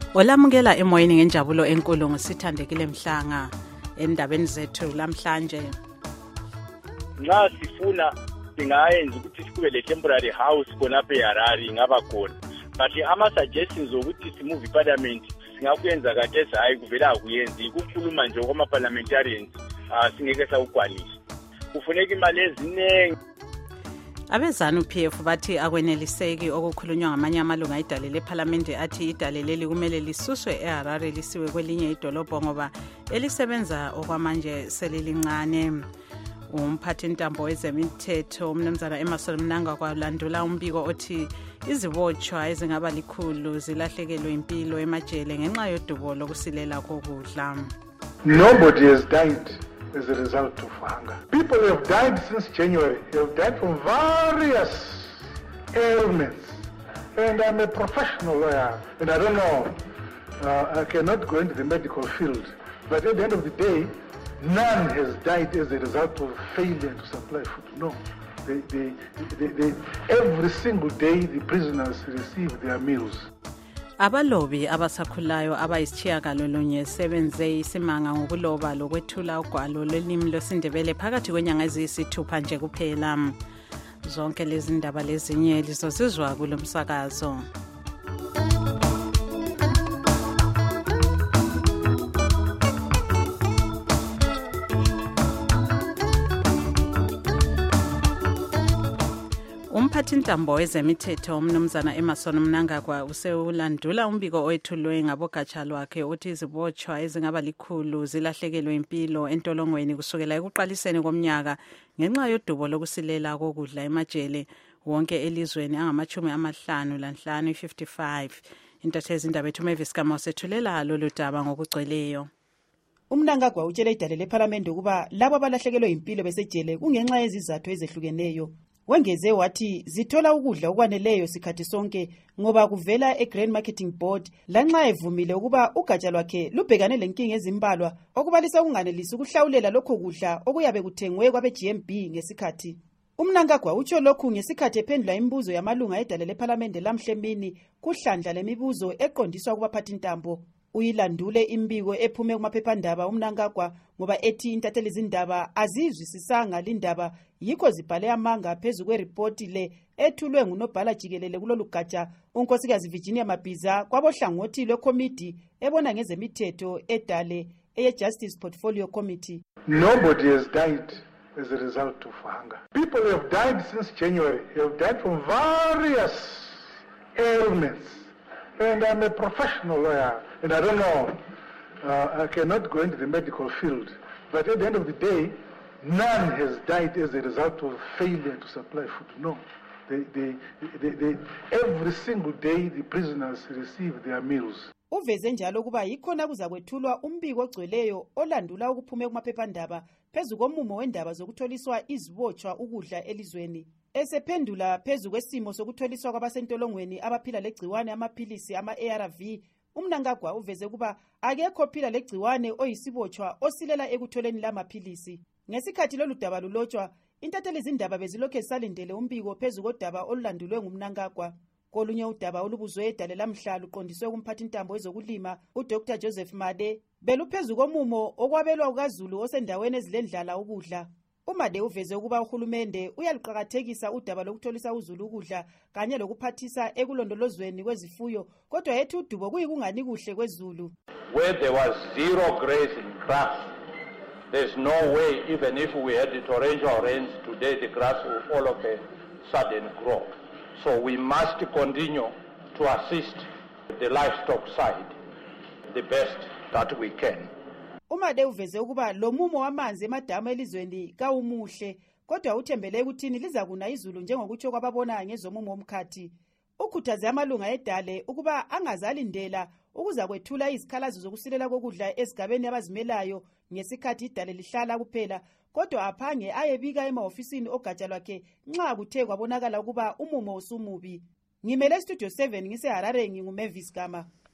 Olamukela emoyeni ngenjabulo enkulu ngisithandekile Mhlanga endabeni zethu lamhlanje. Nxa sifuna singayenza ukuthi sikube le temporary house khonapha eHarare ngaba khona. But ama suggestions ukuthi simove iparliament singakuyenza kade hayi kuvela akuyenzi ukukhuluma nje kwama parliamentarians singeke sawugwanisa. Kufuneka imali ezinengi. Abezanu PF bathi akweneliseki okukhulunywa ngamanye amalunga idale leParliament athi idale leli kumele lisuswe eHarare lisiwe kwelinye idolobho ngoba elisebenza okwamanje selilincane. Umphathi ntambo wezemithetho umnumzana Emmerson Mnangagwa kwalandula umbiko othi izibotshwa ezingaba likhulu zilahlekelwe impilo emajele ngenxa yodubo lokusilela kokudla. Nobody has died as a result of hunger. People have died since January. They have died from various ailments. And I'm a professional lawyer, and I don't know, I cannot go into the medical field. But at the end of the day, none has died as a result of failure to supply food. No. Every single day, the prisoners receive their meals. Abalobi abasakhulayo abayisitshiyagalolunye sebenze isimanga ngokuloba lokwethula ugwalo lolimi lwesindebele phakathi kwenyanga eziyisithupha nje kuphela. Zonke lezi ndaba lezinye lizozizwa kulomsakazo. Umphathi ntambo wezemithetho umnumzana Emmerson Mnangagwa usewulandula umbiko oyethulwe ngabogatsha lwakhe uthi izibotshwa ezingaba likhulu zilahlekelwe impilo entolongweni kusukela ekuqaliseni komnyaka ngenxa yodubo lokusilela kokudla emajele wonke elizweni angama-55 55. Intatheli indaba ethu Mavis Kama usethulela lolu daba ngokugcweleyo. Umnangagwa utshele idale leParliament ukuba labo abalahlekelwe impilo besejele kungenxa yezizathu ezehlukeneyo. Wengeze wathi zithola ukudla okwaneleyo sikhathi sonke ngoba kuvela eGrain Marketing Board lanxa evumile ukuba ugatsha lwakhe lubhekane lenkinga ezimbalwa okubalisa ukunganelisi ukuhlawulela lokho kudla okuyabe kuthengwe kwabe-GMB ngesikhathi. Umnangagwa utsho lokhu ngesikhathi ephendula imibuzo yamalunga edale leParliament lamhle emini kuhlandla lemibuzo eqondiswa kubaphathi ntambo. Uyilandule imbiko ephume kumaphephandaba umnangagwa ngoba ethi intatheli izindaba azizwisisanga lindaba yikho zibhale amanga phezu kweripoti le ethulwe ngunobhala jikelele kulolu gatsha unkosikazi Virginia Mabhiza kwabohlangothi lwekomiti ebona ngezemithetho edale eye-Justice Portfolio Committee. Nobody has died as a result of hunger. People have died since January. They have died from various ailments. And I'm a professional lawyer, and I don't know, I cannot go into the medical field. But at the end of the day, none has died as a result of failure to supply food. No. Every single day, the prisoners receive their meals. Uveze njalo kuba yikhona kuzakwethulwa umbiko ogcweleyo olandula ukuphume kumaphephandaba phezu komumo wendaba zokutholiswa izibotshwa ukudla elizweni. Esephendula phezu kwesimo sokutholiswa kwabasentolongweni abaphila legciwane amaphilisi ama-ARV, umnangagwa uveze kuba akekho phila legciwane oyisibotshwa osilela ekutholeni lamaphilisi. Ngesikhathi lolu daba lulotshwa, intatheli izindaba bezilokhu zisalindele umbiko phezu kodaba olulandulwe ngumnangagwa. Kolunye udaba olubuzwe edale lamhla luqondiswe kumphathi ntambo wezokulima uDr Joseph Made beluphezu komumo okwabelwa kukaZulu osendaweni ezilendlala ukudla. Umade uveze ukuba uhulumende uyaliqhakathekisa udaba lokutholisa uZulu ukudla kanye lokuphathisa ekulondolozweni kwezifuyo kodwa ethi udubo kuyikungani kuhle kweZulu. Where there was zero grazing grass, there's no way, even if we had the torrential rains today, the grass will all of a sudden grow. So we must continue to assist the livestock side the best that we can. Umade uveze ukuba lo mumo wamanzi emadamu elizweni kawumuhle kodwa uthembele ukuthini liza kuna izulu njengokutsho kwababona ngezomumo omkhathi. Ukhuthaze amalunga edale ukuba angazalindela ukuza kwethula izikhalazo zokusilela kokudla ezigabeni abazimelayo ngesikhathi idale lihlala kuphela kodwa aphange ayebika emahofisini ogatsha lwakhe nxa kuthe kwabonakala ukuba umumo usumubi. Ngimele Studio 7 ngiseHarare nginguMavis Kama.